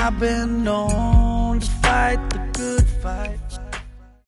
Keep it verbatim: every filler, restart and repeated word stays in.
I've been known to fight the good fight.